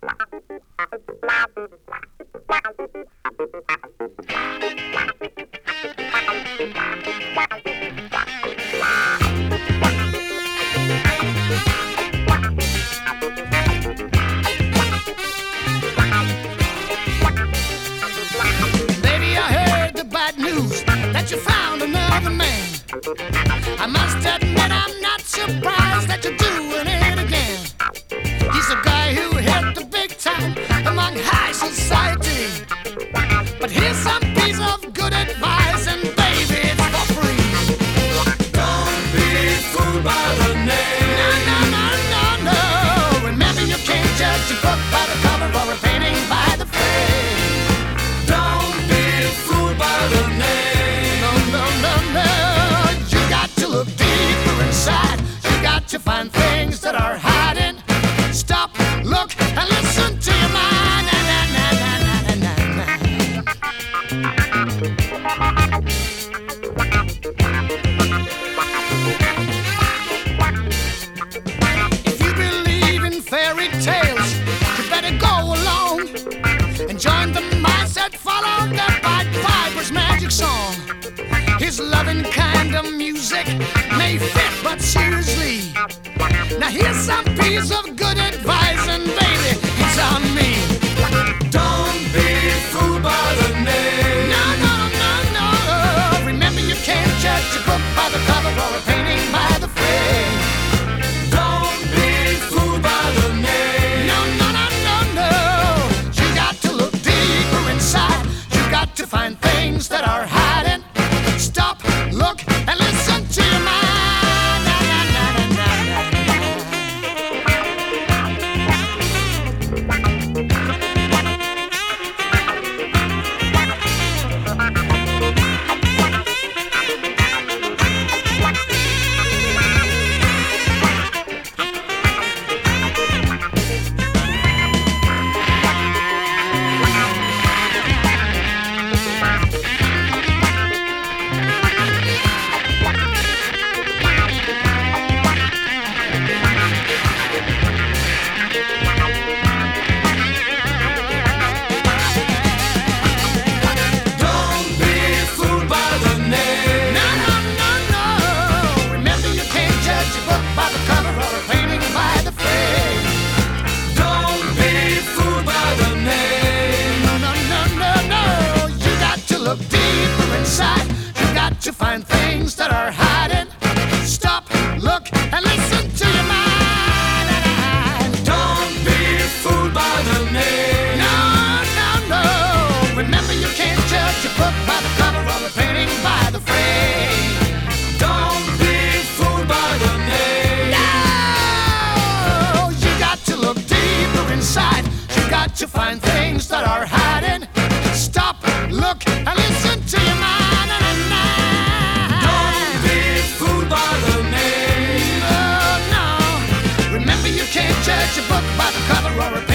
Baby, I heard the bad news that you found another man. I must admit I'm not surprised that you're doing it again. He's a guy who hit the big time among high society. But here's some piece of good advice, and baby, it's for free. Don't be fooled by the name. No, no, no, no, no. Remember, you can't judge a book by the cover or a painting by the frame. Don't be fooled by the name. No, no, no, no. You got to look deeper inside. You got to find things that are hiding. Stop, look, and listen to your mind. Na, na, na, na, na, na, na. If you believe in fairy tales, you better go along and join the mindset, follow that Pied Piper's magic song. His loving kind of music may fit, but seriously, now here's some piece of good advice, and baby, it's on me. Don't be fooled by the name. No, no, no, no. Remember, you can't judge a book by the cover or a painting by the frame. Don't be fooled by the name. No, no, no, no, no. You got to look deeper inside. You got to find things that are hiding. Stop, look, and listen to your mind. Na, na, na, na, na, Don't be fooled by the name. no, no, no, no. Remember, you can't judge a book by the cover or a painting by the frame. Don't be fooled by the name. No, no, no, no, no. You got to look deeper inside. You got to find things that are hiding. Stop, look, and listen to your mind. Don't be fooled by the name. No, no, no. Remember, you can't judge a book by the cover or a painting by the frame. Don't be fooled by the name. No, you got to look deeper inside. You got to find things that are hiding. Stop, look, and listen to your mind. Don't be fooled by the name. No, no. Remember, you can't judge a book by the cover or a